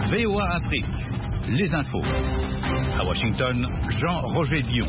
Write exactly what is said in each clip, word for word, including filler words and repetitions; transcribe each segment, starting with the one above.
V O A Afrique, les infos. À Washington, Jean-Roger Dion.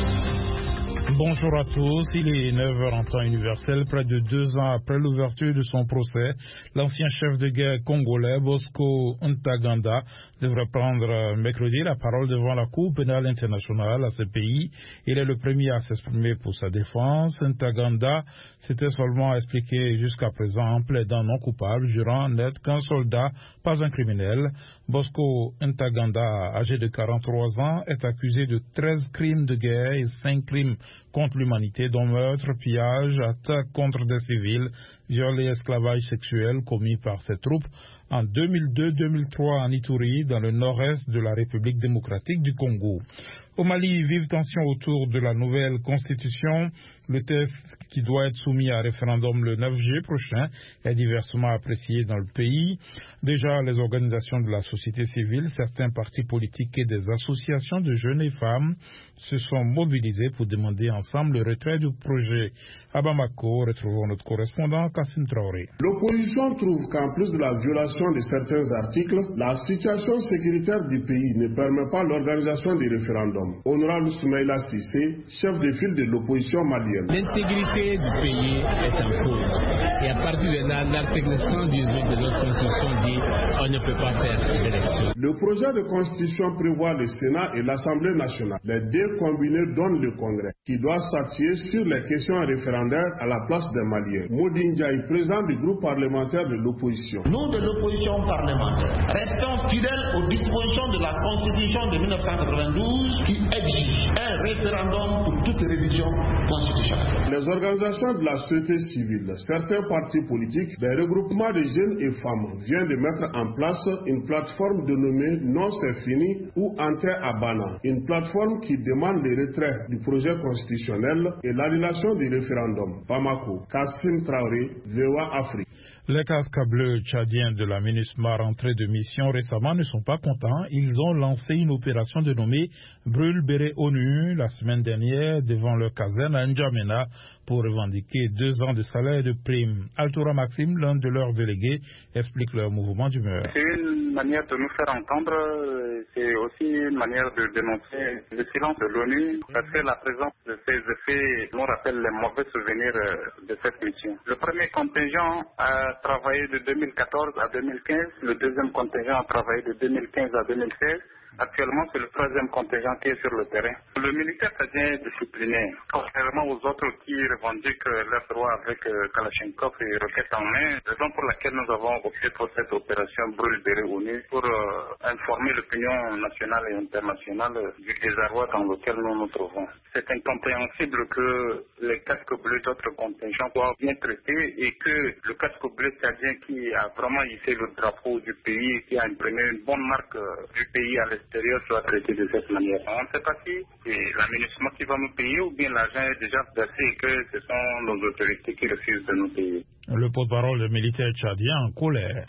Bonjour à tous, il est neuf heures en temps universel, près de deux ans après l'ouverture de son procès. L'ancien chef de guerre congolais Bosco Ntaganda devrait prendre mercredi la parole devant la Cour pénale internationale à ce pays. Il est le premier à s'exprimer pour sa défense. Ntaganda s'était seulement expliqué jusqu'à présent en plaidant non coupable, jurant n'être qu'un soldat, pas un criminel. Bosco Ntaganda, âgé de quarante-trois ans, est accusé de treize crimes de guerre et cinq crimes contre l'humanité, dont meurtre, pillage, attaque contre des civils, viol et esclavage sexuel commis par ses troupes en deux mille deux deux mille trois en Ituri, dans le nord-est de la République démocratique du Congo. Au Mali, vive tension autour de la nouvelle constitution. Le texte qui doit être soumis à référendum le neuf juillet prochain est diversement apprécié dans le pays. Déjà, les organisations de la société civile, certains partis politiques et des associations de jeunes et femmes se sont mobilisés pour demander ensemble le retrait du projet. À Bamako, retrouvons notre correspondant Kassim Traoré. L'opposition trouve qu'en plus de la violation de certains articles, la situation sécuritaire du pays ne permet pas l'organisation des référendums. Honorable Soumaïla Sissé, chef de file de l'opposition malienne. L'intégrité du pays est en cause. Et à partir de là, l'article cent dix-huit de notre constitution dit on ne peut pas faire d'élection. Le projet de constitution prévoit le Sénat et l'Assemblée nationale. Les deux combinés donnent le Congrès, qui doit s'attirer sur les questions référendaires à la place des Maliens. Modi Ndiaye, président du groupe parlementaire de l'opposition. Nous, de l'opposition parlementaire, restons fidèles aux dispositions de la Constitution de mille neuf cent quatre-vingt-douze qui exige un référendum pour toute révision constitutionnelle. Les organisations de la société civile, certains partis politiques, des regroupements de jeunes et femmes viennent de mettre en place une plateforme dénommée Non c'est fini ou Entrée à Bana, une plateforme qui demande le retrait du projet constitutionnel et l'annulation du référendum. Bamako, Kassim Traoré, V O A Afrique. Les casques bleus tchadiens de la MINUSMA rentrés de mission récemment ne sont pas contents. Ils ont lancé une opération dénommée Brûle Béré ONU la semaine dernière devant leur caserne à N'Djamena pour revendiquer deux ans de salaire et de prime. Altoura Maxime, l'un de leurs délégués, explique leur mouvement d'humeur. C'est une manière de nous faire entendre, c'est aussi une manière de dénoncer le silence de l'ONU, parce que la présence de ces effets nous rappelle les mauvais souvenirs de cette mission. Le premier contingent a travaillé de deux mille quatorze à deux mille quinze, le deuxième contingent a travaillé de deux mille quinze à deux mille seize. Actuellement, c'est le troisième contingent qui est sur le terrain. Le militaire tchadien est discipliné, contrairement aux autres qui revendiquent leurs droits avec Kalachnikov et roquettes en main, raison pour laquelle nous avons opté pour cette opération Brûle Béré ONU pour euh, informer l'opinion nationale et internationale du désarroi dans lequel nous nous trouvons. C'est incompréhensible que les casques bleus d'autres contingents soient bien traités et que le casque bleu tchadien qui a vraiment hissé le drapeau du pays, qui a imprimé une bonne marque du pays à l'extérieur, soit traité de cette manière. On ne sait pas si c'est la MINUSMA qui va nous payer ou bien l'argent est déjà versé et que ce sont nos autorités qui refusent de nous payer. Le porte-parole des militaires tchadiens en colère.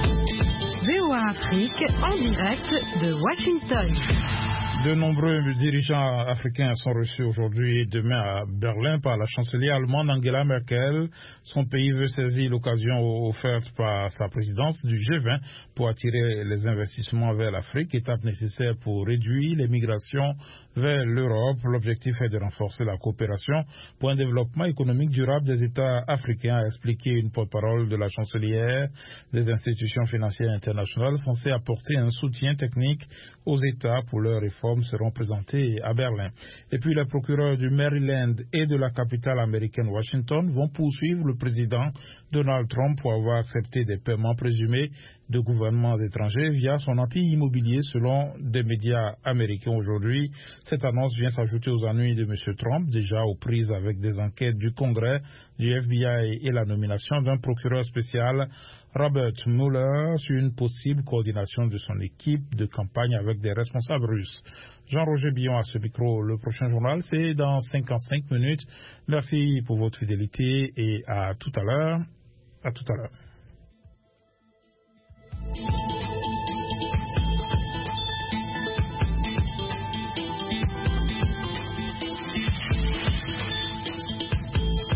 V O A Afrique en direct de Washington. De nombreux dirigeants africains sont reçus aujourd'hui et demain à Berlin par la chancelière allemande Angela Merkel. Son pays veut saisir l'occasion offerte par sa présidence du G vingt pour attirer les investissements vers l'Afrique, étape nécessaire pour réduire les migrations vers l'Europe. L'objectif est de renforcer la coopération pour un développement économique durable des États africains, a expliqué une porte-parole de la chancelière. Des institutions financières internationales censées apporter un soutien technique aux États pour leurs réformes seront présentés à Berlin. Et puis les procureurs du Maryland et de la capitale américaine Washington vont poursuivre le président Donald Trump pour avoir accepté des paiements présumés de gouvernements étrangers via son empire immobilier selon des médias américains aujourd'hui. Cette annonce vient s'ajouter aux ennuis de M. Trump, déjà aux prises avec des enquêtes du Congrès, du F B I et la nomination d'un procureur spécial, Robert Mueller, sur une possible coordination de son équipe de campagne avec des responsables russes. Jean-Roger Billon à ce micro. Le prochain journal, c'est dans cinquante-cinq minutes. Merci pour votre fidélité et à tout à l'heure. À tout à l'heure.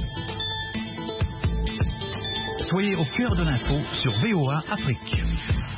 Soyez au cœur de l'info sur V O A Afrique.